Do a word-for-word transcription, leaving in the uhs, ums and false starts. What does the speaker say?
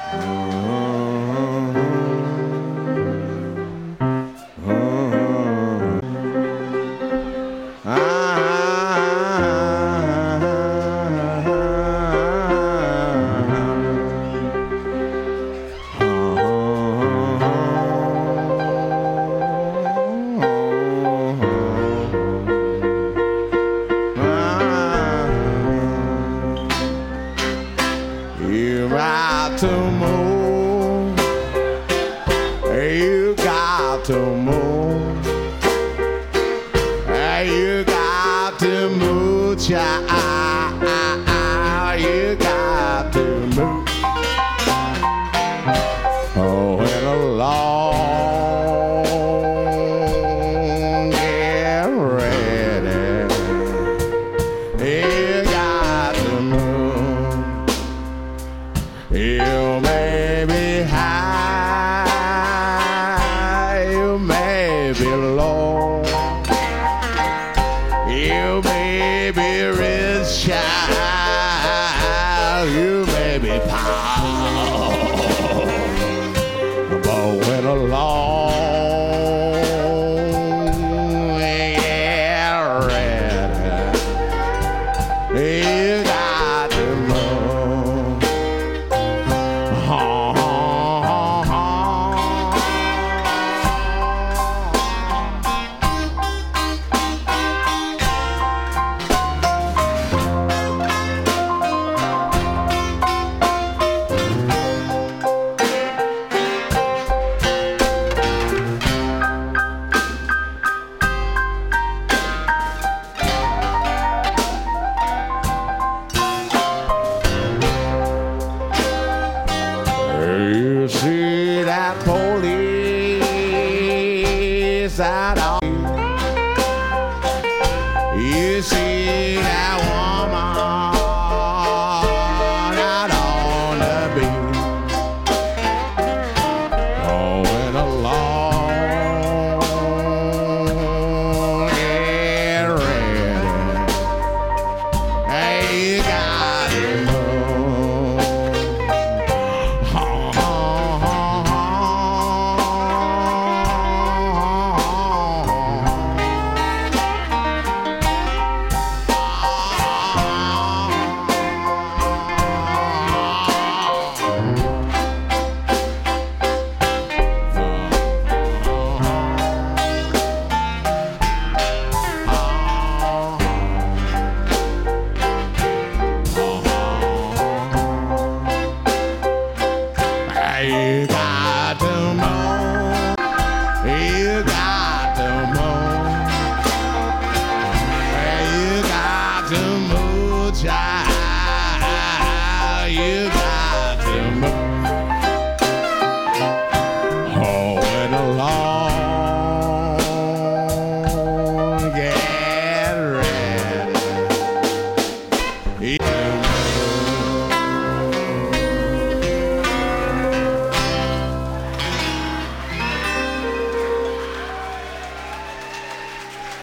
You got to move. You got to move. You got to move, child. You got to move. Oh, when along, get ready. You got to move. You may be high, you may be low, you may be rich, child, you may be poor, but when along, yeah, ready, you got to move. You see that police out on you. You see that woman out on the beat, going along, get ready. Hey, you got